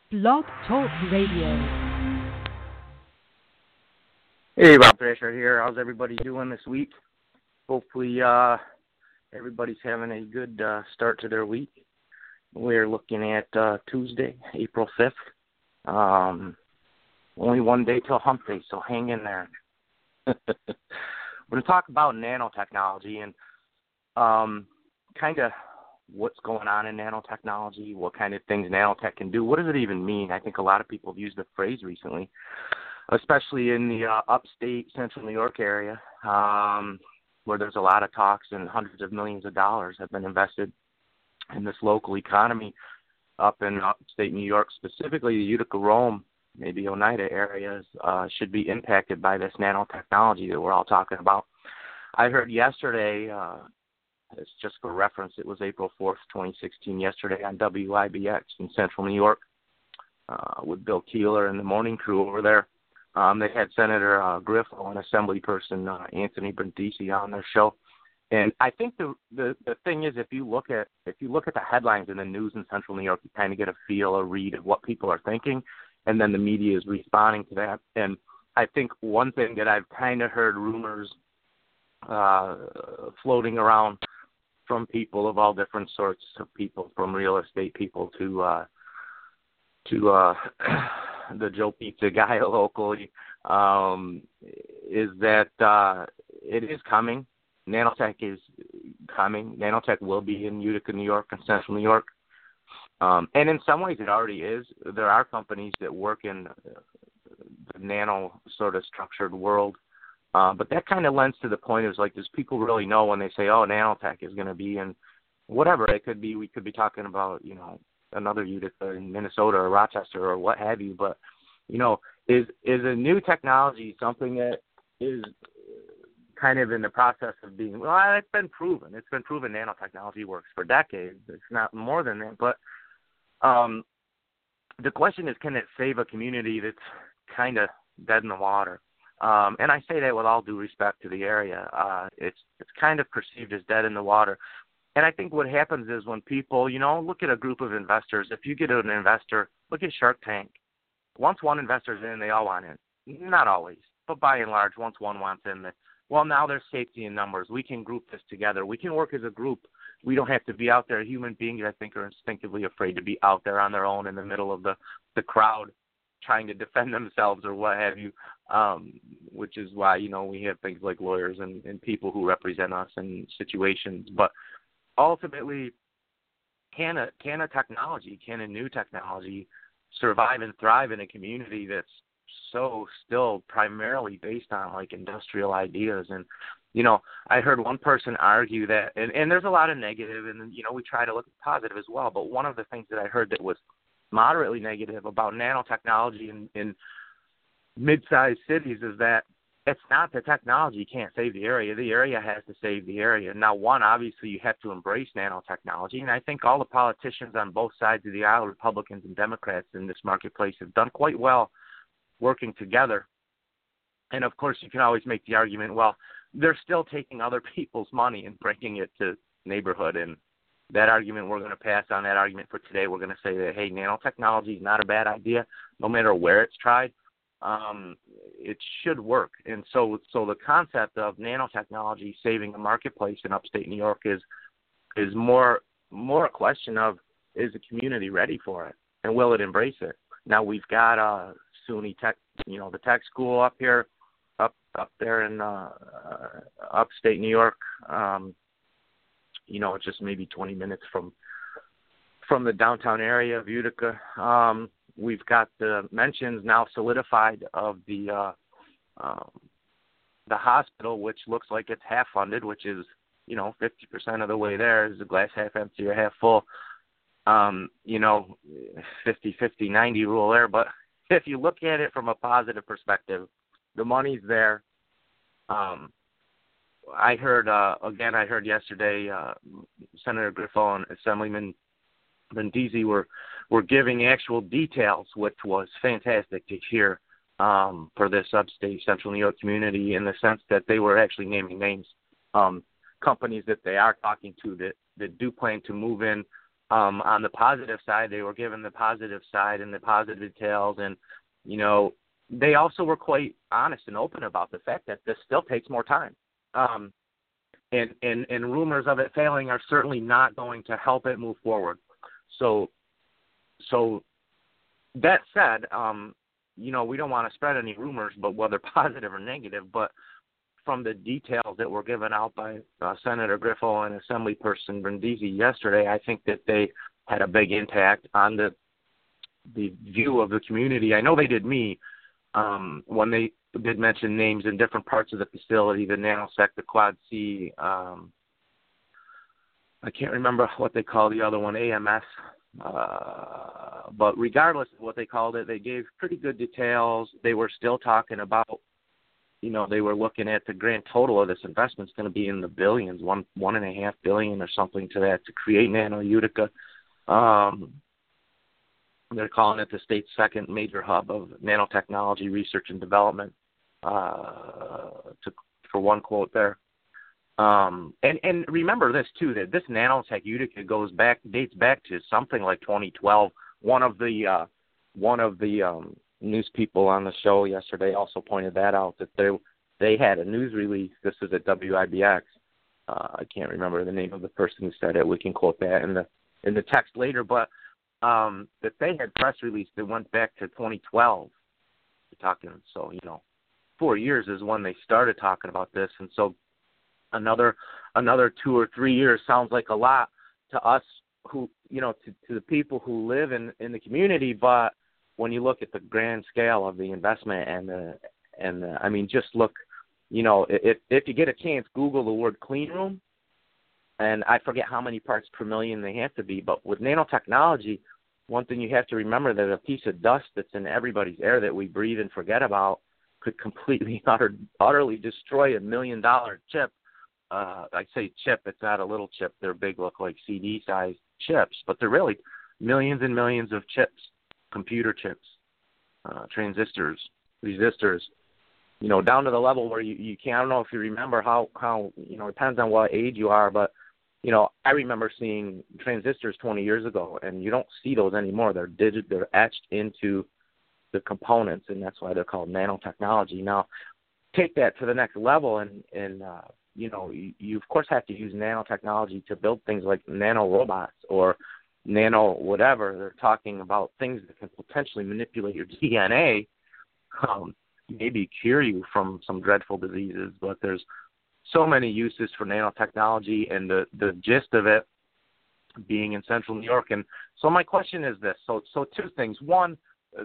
Blog Talk Radio. Hey, Rob Thrasher here. How's everybody doing this week? Hopefully everybody's having a good start to their week. We're looking at Tuesday, April 5th. Only one day till hump day, so hang in there. We're going to talk about nanotechnology and kind of what's going on in nanotechnology, what kind of things nanotech can do. What does it even mean? I think a lot of people have used the phrase recently, especially in the upstate central New York area, where there's a lot of talks and hundreds of millions of dollars have been invested in this local economy up in upstate New York, specifically the Utica, Rome, maybe Oneida areas, should be impacted by this nanotechnology that we're all talking about. I heard yesterday, it's just for reference, it was April 4th, 2016, yesterday on WIBX in central New York with Bill Keeler and the morning crew over there. They had Senator Griffo and Assemblyperson Anthony Brindisi on their show. And I think the thing is, if you look at the headlines in the news in central New York, you kind of get a read of what people are thinking, and then the media is responding to that. And I think one thing that I've kind of heard rumors floating around from people of all different sorts of people, from real estate people to the Joe Pizza guy locally, is that it is coming. Nanotech is coming. Nanotech will be in Utica, New York, and central New York. And in some ways it already is. There are companies that work in the nano sort of structured world. But that kind of lends to the point is, like, does people really know when they say, oh, nanotech is going to be in whatever it could be? We could be talking about, another Utica in Minnesota or Rochester or what have you. But, is a new technology something that is kind of in the process of being, well, it's been proven. It's been proven nanotechnology works for decades. It's not more than that. But the question is, can it save a community that's kind of dead in the water? And I say that with all due respect to the area. It's kind of perceived as dead in the water. And I think what happens is when people, look at a group of investors, if you get an investor, look at Shark Tank. Once one investor's in, they all want in. Not always, but by and large, once one wants in, well, now there's safety in numbers. We can group this together. We can work as a group. We don't have to be out there. Human beings, I think, are instinctively afraid to be out there on their own in the middle of the crowd trying to defend themselves or what have you, which is why, we have things like lawyers and people who represent us in situations. But ultimately, can a new technology survive and thrive in a community that's so still primarily based on, like, industrial ideas? And, I heard one person argue that, and there's a lot of negative, and, we try to look at positive as well, but one of the things that I heard that was moderately negative about nanotechnology in mid-sized cities is that it's not the technology can't save the area. The area has to save the area. Now, one, obviously, you have to embrace nanotechnology, and I think all the politicians on both sides of the aisle, Republicans and Democrats in this marketplace, have done quite well working together. And, of course, you can always make the argument, well, they're still taking other people's money and bringing it to neighborhood, and that argument, we're going to pass on that argument for today. We're going to say that, hey, nanotechnology is not a bad idea, no matter where it's tried. It should work. And so the concept of nanotechnology saving a marketplace in upstate New York is more a question of, is the community ready for it, and will it embrace it? Now, we've got SUNY Tech, the tech school up here, up there in upstate New York. It's just maybe 20 minutes from the downtown area of Utica. We've got the mentions now solidified of the hospital, which looks like it's half funded, which is 50% of the way there. Is the glass half empty or half full? 50-50-90 rule there. But if you look at it from a positive perspective, the money's there. I heard yesterday Senator Griffo and Assemblyman Brindisi were giving actual details, which was fantastic to hear for this upstate central New York community, in the sense that they were actually naming names, companies that they are talking to that do plan to move in On the positive side, they were given the positive side and the positive details, and they also were quite honest and open about the fact that this still takes more time. And rumors of it failing are certainly not going to help it move forward. So that said, we don't want to spread any rumors, but whether positive or negative, but from the details that were given out by Senator Griffo and Assemblyperson Brindisi yesterday, I think that they had a big impact on the view of the community. I know they did me when they did mention names in different parts of the facility, the nanosec, the Quad C. I can't remember what they call the other one, AMS. But regardless of what they called it, they gave pretty good details. They were still talking about, they were looking at the grand total of this investment is going to be in the billions, $1.5 billion or something to that to create Nano Utica. They're calling it the state's second major hub of nanotechnology research and development, for one quote there. And remember this too, that this Nanotech Utica dates back to something like 2012. One of the news people on the show yesterday also pointed that out, that they had a news release. This is at WIBX. I can't remember the name of the person who said it. We can quote that in the text later, but that they had press release that went back to 2012. Talking, so 4 years is when they started talking about this, and so another 2 or 3 years sounds like a lot to us who to the people who live in the community, but when you look at the grand scale of the investment and I mean, just look, if you get a chance, Google the word clean room, and I forget how many parts per million they have to be, but with nanotechnology, one thing you have to remember that a piece of dust that's in everybody's air that we breathe and forget about could completely, utterly destroy $1 million chip. I say chip, it's not a little chip. They're big, look like CD-sized chips, but they're really millions and millions of chips, computer chips, transistors, resistors, down to the level where you can't, I don't know if you remember how it depends on what age you are, but, I remember seeing transistors 20 years ago, and you don't see those anymore. They're they're etched into the components, and that's why they're called nanotechnology. Now, take that to the next level, and you of course have to use nanotechnology to build things like nano robots or nano whatever. They're talking about things that can potentially manipulate your DNA, maybe cure you from some dreadful diseases, but there's so many uses for nanotechnology, and the gist of it being in central New York. And so my question is this. So two things. One of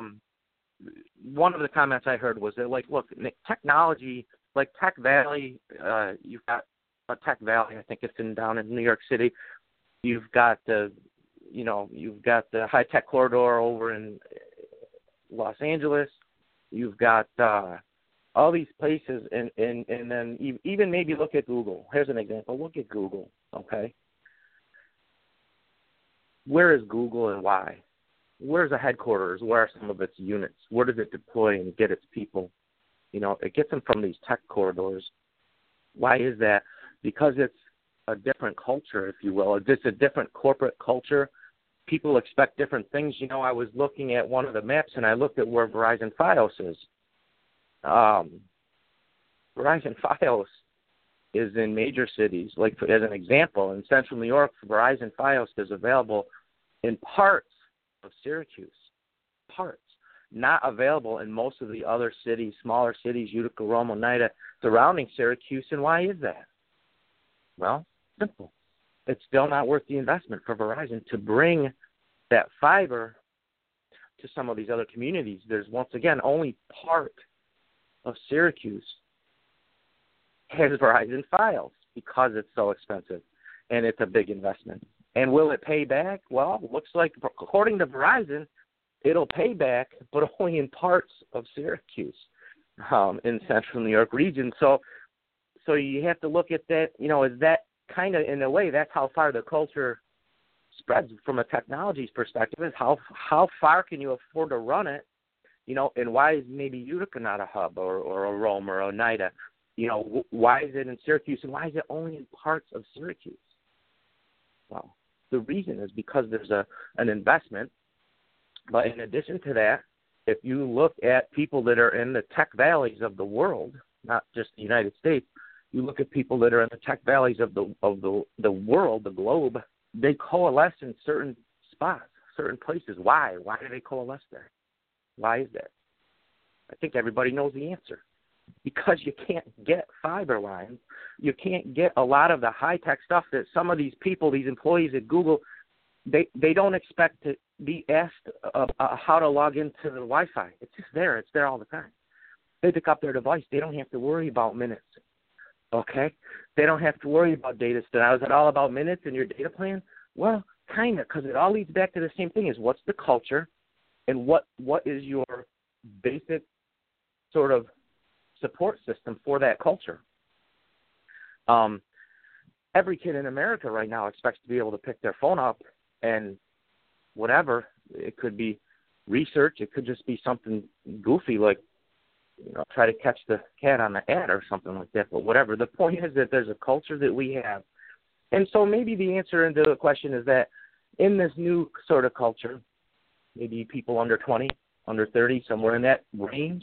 the comments I heard was that, look, technology, like Tech Valley, you've got a Tech Valley, I think it's down in New York City. You've got the high tech corridor over in Los Angeles. You've got all these places, and then even maybe look at Google. Here's an example. Look at Google, okay? Where is Google and why? Where's the headquarters? Where are some of its units? Where does it deploy and get its people? It gets them from these tech corridors. Why is that? Because it's a different culture, if you will. It's a different corporate culture. People expect different things. I was looking at one of the maps, and I looked at where Verizon Fios is. Verizon Fios is in major cities. Like, as an example, in central New York, Verizon Fios is available in parts of Syracuse. Parts. Not available in most of the other cities, smaller cities, Utica, Rome, Oneida, surrounding Syracuse. And why is that? Well, simple. It's still not worth the investment for Verizon to bring that fiber to some of these other communities. There's, once again, only part of Syracuse has Verizon Fios because it's so expensive and it's a big investment. And will it pay back? Well, it looks like, according to Verizon, it'll pay back, but only in parts of Syracuse, in central New York region. So you have to look at that, is that kind of, in a way, that's how far the culture spreads from a technology's perspective, is how far can you afford to run it, and why is maybe Utica not a hub or a Rome or Oneida? Why is it in Syracuse, and why is it only in parts of Syracuse? Well, the reason is because there's an investment. But in addition to that, if you look at people that are in the tech valleys of the world, not just the United States, you look at people that are in the tech valleys of the world, the globe, they coalesce in certain spots, certain places. Why? Why do they coalesce there? Why is that? I think everybody knows the answer. Because you can't get fiber lines. You can't get a lot of the high-tech stuff that some of these people, these employees at Google, they don't expect to be asked how to log into the Wi-Fi. It's just there. It's there all the time. They pick up their device. They don't have to worry about minutes, okay? They don't have to worry about data. Now, is it all about minutes in your data plan? Well, kind of, because it all leads back to the same thing, is what's the culture and what is your basic sort of support system for that culture. Every kid in America right now expects to be able to pick their phone up and whatever. It could be research. It could just be something goofy like, try to catch the cat on the ad or something like that. But whatever. The point is that there's a culture that we have. And so maybe the answer into the question is that in this new sort of culture, maybe people under 20, under 30, somewhere in that range,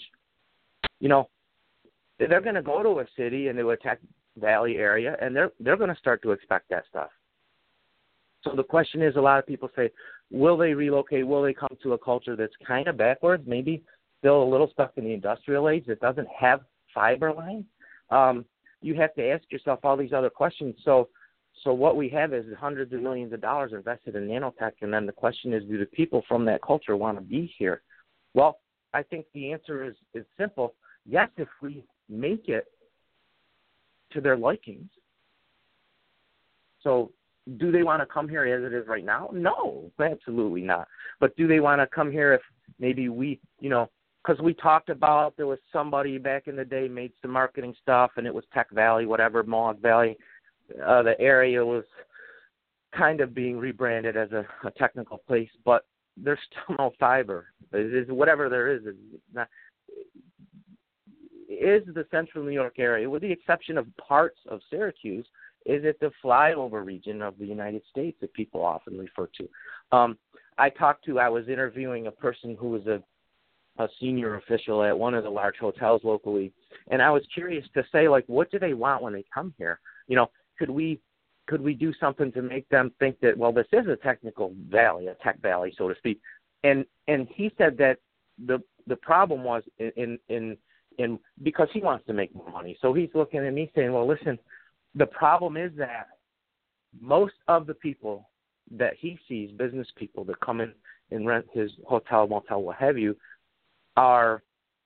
they're going to go to a city into a tech valley area, and they're going to start to expect that stuff. So the question is, a lot of people say, will they relocate? Will they come to a culture that's kind of backwards, maybe still a little stuck in the industrial age that doesn't have fiber lines? You have to ask yourself all these other questions. So what we have is hundreds of millions of dollars invested in nanotech, and then the question is, do the people from that culture want to be here? Well, I think the answer is simple. Yes, if we make it to their likings. So do they want to come here as it is right now? No, absolutely not. But do they want to come here if maybe we, because we talked about there was somebody back in the day made some marketing stuff and it was Tech Valley, whatever, Mohawk Valley. The area was kind of being rebranded as a technical place, but there's still no fiber. Whatever there is not. Is the central New York area, with the exception of parts of Syracuse, is it the flyover region of the United States that people often refer to? I was interviewing a person who was a senior official at one of the large hotels locally, and I was curious to say, what do they want when they come here? Could we do something to make them think that, well, this is a technical valley, a tech valley, so to speak? And he said that the problem was in because he wants to make more money. So he's looking at me saying, well, listen, the problem is that most of the people that he sees, business people that come in and rent his hotel, motel, what have you, are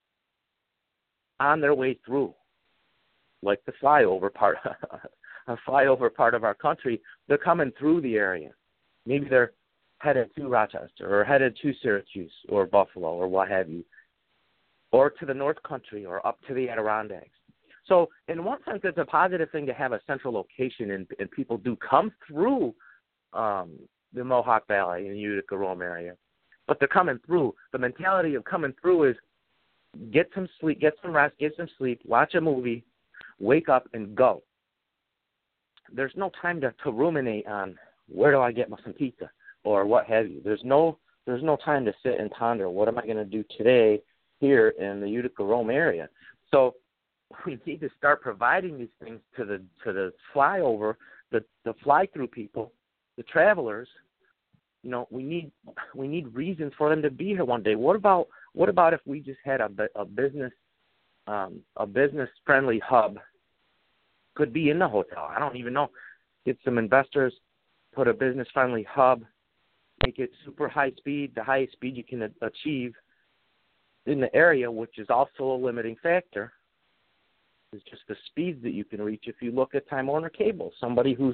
on their way through, like the flyover part, a flyover part of our country. They're coming through the area. Maybe they're headed to Rochester or headed to Syracuse or Buffalo or what have you, or to the North Country, or up to the Adirondacks. So in one sense, it's a positive thing to have a central location, and people do come through the Mohawk Valley and Utica, Rome area. But they're coming through. The mentality of coming through is get some sleep, get some rest, get some sleep, watch a movie, wake up, and go. There's no time to ruminate on where do I get some pizza or what have you. There's no time to sit and ponder, what am I going to do today here in the Utica, Rome area. So we need to start providing these things to the flyover, the fly-through people, the travelers. We need reasons for them to be here one day. What about if we just had a business friendly hub? Could be in the hotel. I don't even know. Get some investors, put a business friendly hub, make it super high speed, the highest speed you can achieve in the area, which is also a limiting factor, is just the speeds that you can reach. If you look at Time Warner Cable, somebody who's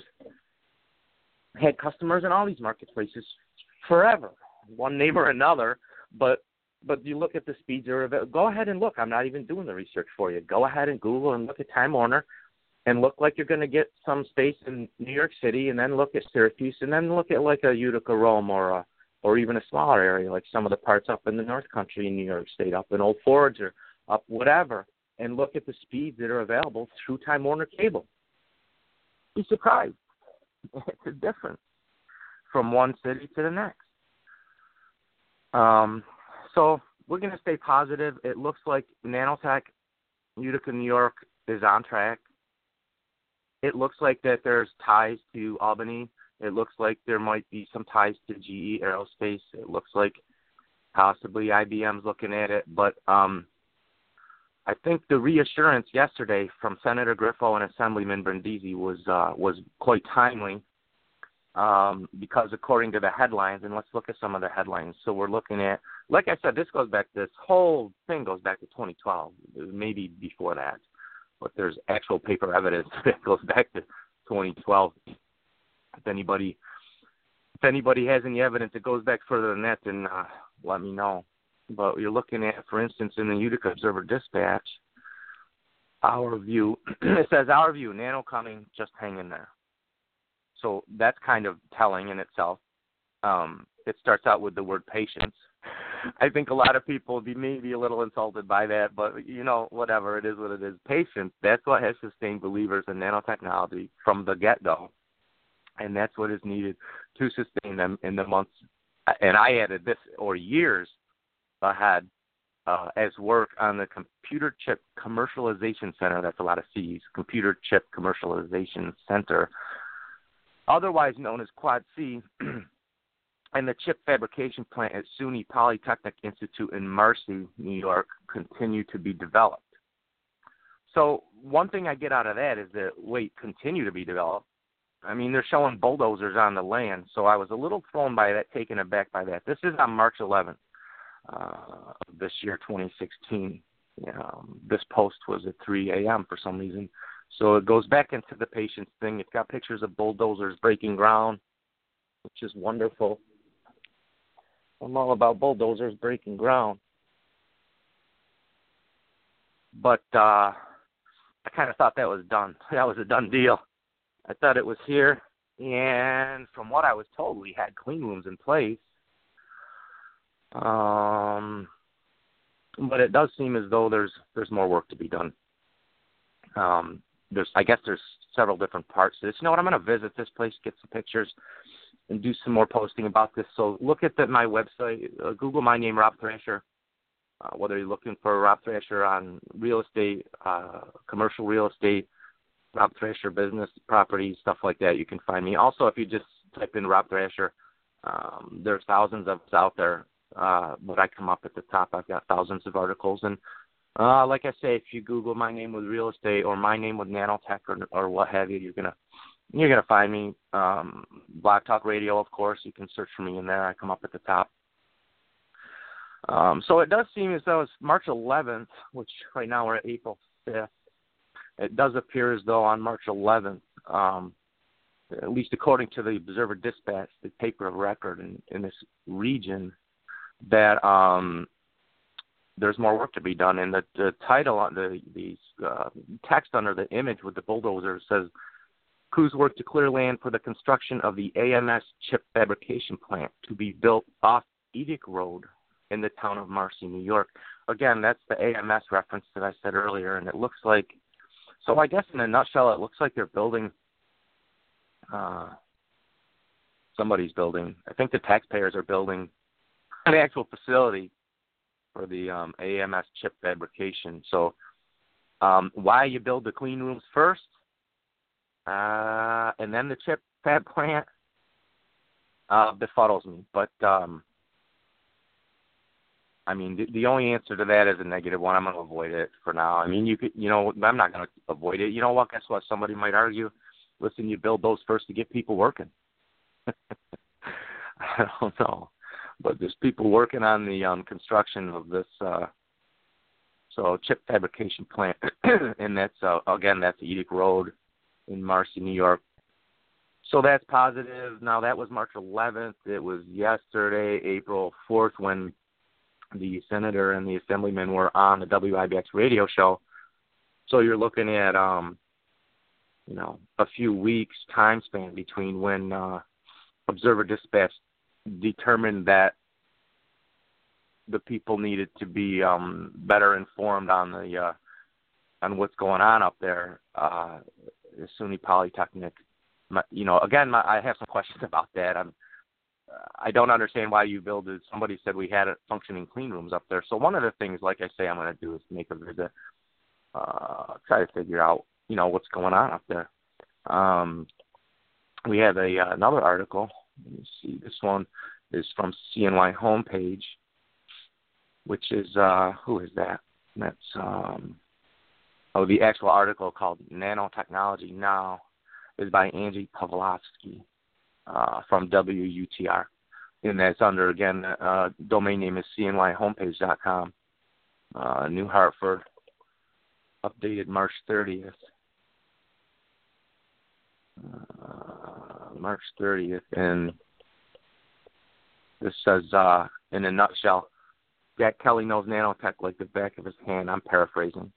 had customers in all these marketplaces forever, one name or another, but you look at the speeds that are available. Go ahead and look. I'm not even doing the research for you. Go ahead and Google and look at Time Warner and look like you're going to get some space in New York City, and then look at Syracuse, and then look at like a Utica, Rome, or even a smaller area like some of the parts up in the North Country in New York State, up in Old Forge or up whatever, and look at the speeds that are available through Time Warner Cable. Be surprised. It's different. from one city to the next. So we're going to stay positive. It looks like Nanotech, Utica, New York, is on track. It looks like that there's ties to Albany. It looks like there might be some ties to GE Aerospace. It looks like possibly IBM's looking at it. But I think the reassurance yesterday from Senator Griffo and Assemblyman Brindisi was quite timely because according to the headlines, and let's look at some of the headlines. So we're looking at, like I said, this whole thing goes back to 2012, maybe before that. But there's actual paper evidence that goes back to 2012. If anybody has any evidence that goes back further than that, then let me know. But you're looking at, for instance, in the Utica Observer Dispatch, our view, it says, our view, Nano coming, just hang in there. So that's kind of telling in itself. It starts out with the word patience. I think a lot of people may be a little insulted by that, but, whatever, it is what it is. Patience, that's what has sustained believers in nanotechnology from the get-go, and that's what is needed to sustain them in the months, and I added this, or years ahead, as work on the Computer Chip Commercialization Center, that's a lot of C's, Computer Chip Commercialization Center, otherwise known as Quad C, and the chip fabrication plant at SUNY Polytechnic Institute in Marcy, New York, continue to be developed. So one thing I get out of that is that, continue to be developed. I mean, they're showing bulldozers on the land, so I was a little thrown by that, taken aback by that. This is on March 11th of this year, 2016. This post was at 3 a.m. for some reason. So it goes back into the patience thing. It's got pictures of bulldozers breaking ground, which is wonderful. I'm all about bulldozers breaking ground. But I kind of thought that was done. That was a done deal. I thought it was here. And from what I was told, we had clean rooms in place. But it does seem as though there's more work to be done. I guess there's several different parts to this. You know what? I'm going to visit this place, get some pictures, and do some more posting about this. So look at my website. Google my name, Rob Thrasher. Whether you're looking for Rob Thrasher on real estate, commercial real estate, Rob Thrasher business, property, stuff like that, you can find me. Also, if you just type in Rob Thrasher, there's thousands of us out there. But I come up at the top. I've got thousands of articles. And like I say, if you Google my name with real estate or my name with nanotech or what have you, you're gonna find me. Blog Talk Radio, of course. You can search for me in there. I come up at the top. So it does seem as though it's March 11th, which right now we're at April 5th. It does appear as though on March 11th, at least according to the Observer Dispatch, the paper of record in this region, that there's more work to be done. And the title on the text under the image with the bulldozer says, crews work to clear land for the construction of the AMS chip fabrication plant to be built off Edic Road in the town of Marcy, New York. Again, that's the AMS reference that I said earlier, and it looks like, so I guess in a nutshell, it looks like they're building, somebody's building, I think the taxpayers are building an actual facility for the AMS chip fabrication. So why you build the clean rooms first and then the chip fab plant befuddles me. But, I mean, the only answer to that is a negative one. I'm going to avoid it for now. I mean, I'm not going to avoid it. You know what? Guess what? Somebody might argue, listen, you build those first to get people working. I don't know. But there's people working on the construction of this chip fabrication plant, and that's again, that's Edic Road in Marcy, New York. So that's positive. Now that was March 11th. It was yesterday, April 4th, when the senator and the assemblyman were on the WIBX radio show. So you're looking at a few weeks time span between when Observer Dispatch determined that the people needed to be better informed on what's going on up there. SUNY Polytechnic. I have some questions about that. I don't understand why you build it. Somebody said we had functioning clean rooms up there. So one of the things, like I say, I'm going to do is make a visit, try to figure out, what's going on up there. We have another article. Let me see. This one is from CNY homepage, which is, who is that? That's, the actual article called Nanotechnology Now is by Angie Pavlovsky from WUTR. And that's under, again, domain name is cnyhomepage.com. New Hartford, updated March 30th. March 30th. And this says, in a nutshell, Jack Kelly knows nanotech like the back of his hand. I'm paraphrasing.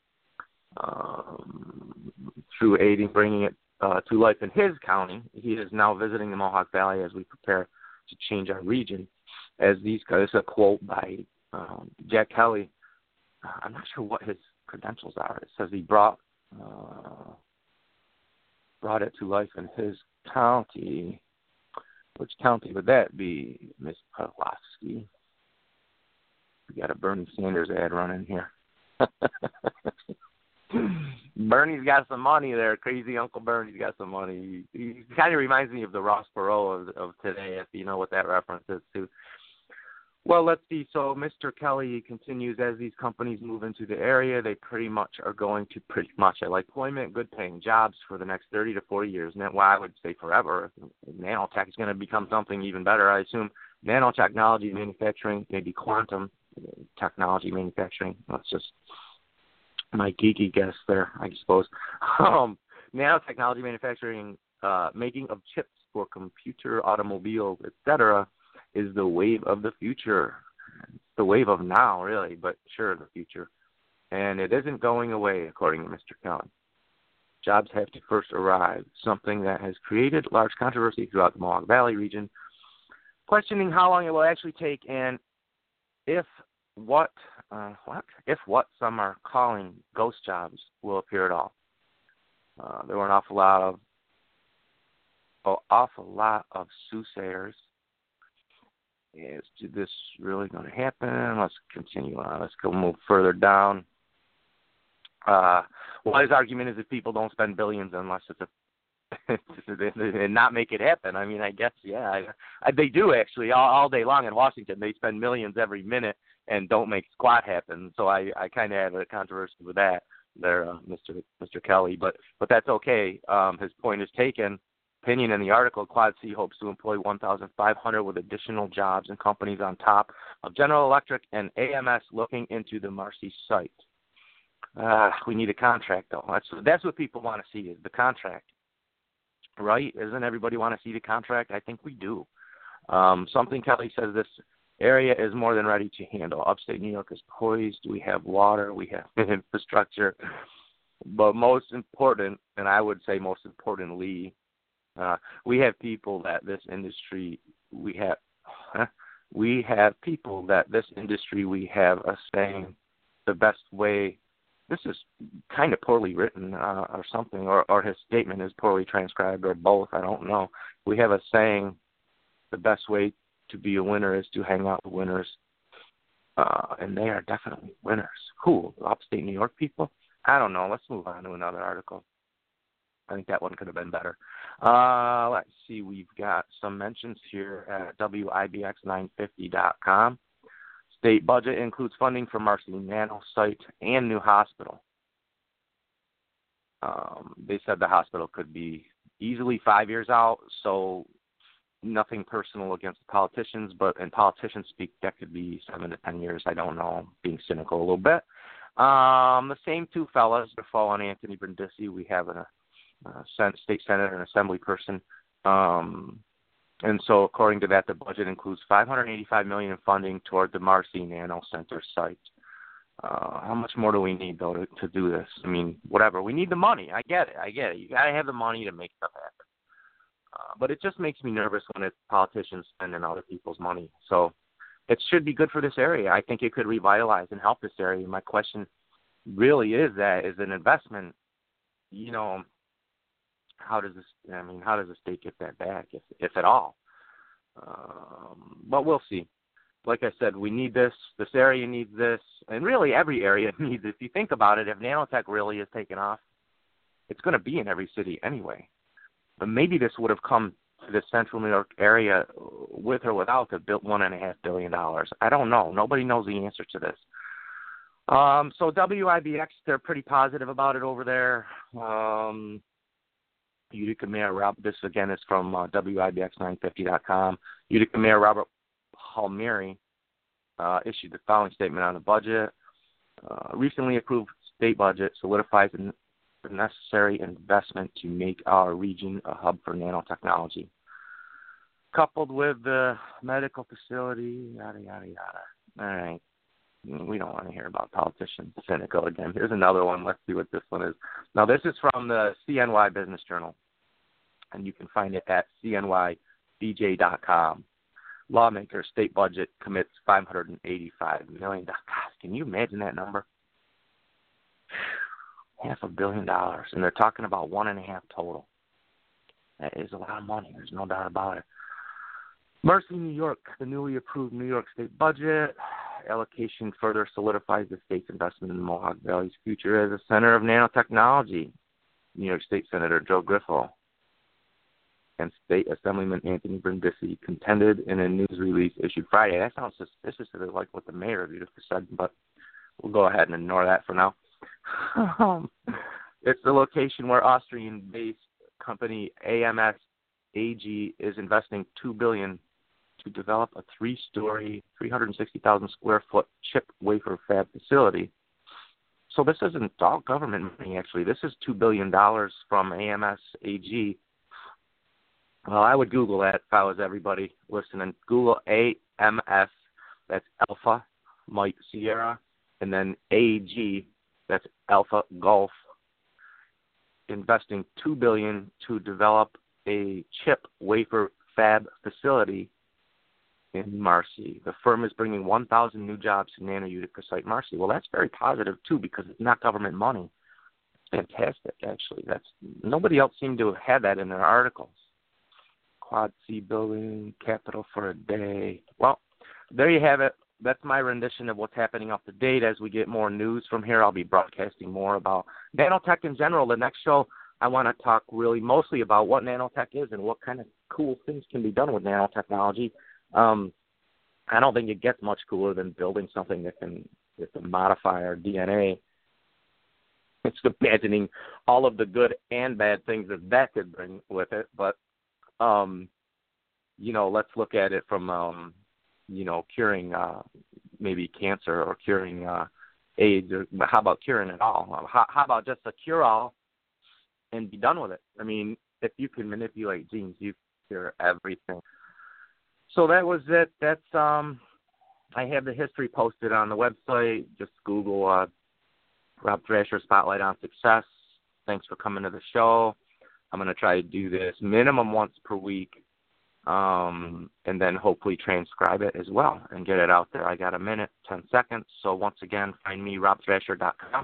Through aiding bringing it to life in his county, he is now visiting the Mohawk Valley as we prepare to change our region. As these guys, a quote by Jack Kelly. I'm not sure what his credentials are. It says he brought it to life in his county. Which county would that be, Miss Pavlovsky? We got a Bernie Sanders ad running here. Bernie's got some money there. Crazy Uncle Bernie's got some money. He kind of reminds me of the Ross Perot of today, if you know what that reference is to. Well, let's see. So Mr. Kelly continues, as these companies move into the area, they pretty much are going to employment, good paying jobs for the next 30 to 40 years. And well, I would say forever. Nanotech is going to become something even better. I assume nanotechnology manufacturing, maybe quantum technology manufacturing. That's just my geeky guess there, I suppose. Nanotechnology manufacturing, making of chips for computer, automobiles, etc., is the wave of the future. It's the wave of now, really, but sure, the future. And it isn't going away, according to Mr. Kelly. Jobs have to first arrive, something that has created large controversy throughout the Mohawk Valley region, questioning how long it will actually take and if what some are calling ghost jobs will appear at all. There were an awful lot of soothsayers. Is this really going to happen? Let's continue on. Let's go move further down. Well, his argument is that people don't spend billions unless it's and not make it happen. I mean, I guess, yeah, they do actually all day long in Washington. They spend millions every minute and don't make squat happen. So I kind of have a controversy with that there, Mr. Kelly, but that's okay. His point is taken. Opinion in the article, Quad C hopes to employ 1,500 with additional jobs and companies on top of General Electric and AMS looking into the Marcy site. We need a contract, though. That's what people want to see is the contract, right? Doesn't everybody want to see the contract? I think we do. Something Kelly says this area is more than ready to handle. Upstate New York is poised. We have water. We have infrastructure. But most important, and I would say most importantly, we have people that this industry we have people that this industry we have a saying the best way. This is kind of poorly written or something, or his statement is poorly transcribed, or both. I don't know. We have a saying: the best way to be a winner is to hang out with winners, and they are definitely winners. Who? Upstate New York people? I don't know. Let's move on to another article. I think that one could have been better. Let's see. We've got some mentions here at WIBX950.com. State budget includes funding for Marcy Nano site and new hospital. They said the hospital could be easily 5 years out, so nothing personal against the politicians, but in politicians speak, that could be 7 to 10 years. I don't know, being cynical a little bit. The same two fellas, Defoe and Anthony Brindisi, we have a state senator and assembly person. And so according to that, the budget includes $585 million in funding toward the Marcy Nano Center site. How much more do we need, though, to do this? I mean, whatever. We need the money. I get it. You got to have the money to make stuff happen. But it just makes me nervous when it's politicians spending other people's money. So it should be good for this area. I think it could revitalize and help this area. My question really is that is an investment, how does the state get that back, if at all? But we'll see. Like I said, we need this. This area needs this. And really every area needs it. If you think about it, if nanotech really is taking off, it's going to be in every city anyway. But maybe this would have come to the central New York area with or without the $1.5 billion. I don't know. Nobody knows the answer to this. So WIBX, they're pretty positive about it over there. Utica Mayor Robert, this again is from WIBX950.com. Utica Mayor Robert Palmieri issued the following statement on the budget. Recently approved state budget solidifies the necessary investment to make our region a hub for nanotechnology. Coupled with the medical facility, yada, yada, yada. All right. We don't want to hear about politicians. Cynical again. Here's another one. Let's see what this one is. Now, this is from the CNY Business Journal, and you can find it at cnybj.com. Lawmakers, state budget commits $585 million. God, can you imagine that number? $500 million, and they're talking about 1.5 total. That is a lot of money. There's no doubt about it. Mercy, New York, the newly approved New York state budget allocation further solidifies the state's investment in the Mohawk Valley's future as a center of nanotechnology. New York State Senator Joe Griffel and State Assemblyman Anthony Brindisi contended in a news release issued Friday. That sounds suspicious like what the mayor of Utica said, but we'll go ahead and ignore that for now. It's the location where Austrian-based company AMS AG is investing $2 billion to develop a 3-story, 360,000 square foot chip wafer fab facility. So this isn't all government money, actually. This is $2 billion from AMS AG. Well, I would Google that if I was everybody listening. Google AMS, that's Alpha Mike Sierra, and then AG, that's Alpha Golf, investing $2 billion to develop a chip wafer fab facility in Marcy. The firm is bringing 1,000 new jobs to Nano Utica site Marcy. Well, that's very positive, too, because it's not government money. It's fantastic, actually. Nobody else seemed to have had that in their articles. Quad C building, capital for a day. Well, there you have it. That's my rendition of what's happening up to date. As we get more news from here, I'll be broadcasting more about nanotech in general. The next show, I want to talk really mostly about what nanotech is and what kind of cool things can be done with nanotechnology. I don't think it gets much cooler than building something that can modify our DNA. It's imagining all of the good and bad things that could bring with it. But, let's look at it from, curing maybe cancer or curing AIDS. Or how about curing it all? How about just a cure-all and be done with it? I mean, if you can manipulate genes, you cure everything. So that was it. That's I have the history posted on the website. Just Google Rob Thrasher Spotlight on Success. Thanks for coming to the show. I'm going to try to do this minimum once per week, and then hopefully transcribe it as well and get it out there. I got a minute, 10 seconds. So once again, find me, robthrasher.com.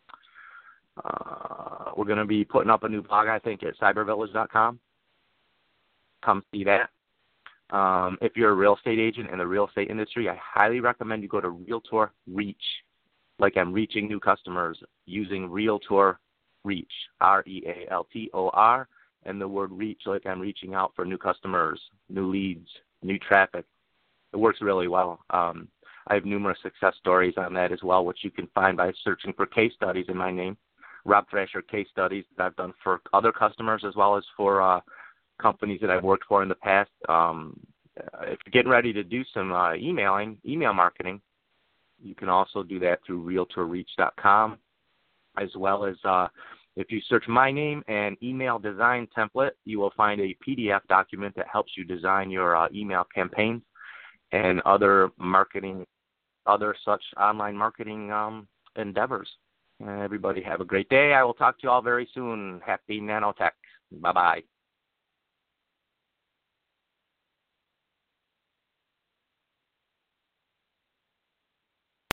We're going to be putting up a new blog, I think, at cybervillage.com. Come see that. If you're a real estate agent in the real estate industry, I highly recommend you go to Realtor Reach. Like I'm reaching new customers using Realtor Reach, REALTOR, and the word reach, like I'm reaching out for new customers, new leads, new traffic. It works really well. I have numerous success stories on that as well, which you can find by searching for case studies in my name, Rob Thrasher case studies that I've done for other customers as well as for companies that I've worked for in the past. If you're getting ready to do some email marketing, you can also do that through realtorreach.com, as well as if you search my name and email design template, you will find a PDF document that helps you design your email campaigns and other such online marketing endeavors. And everybody have a great day. I will talk to you all very soon. Happy nanotech. Bye-bye.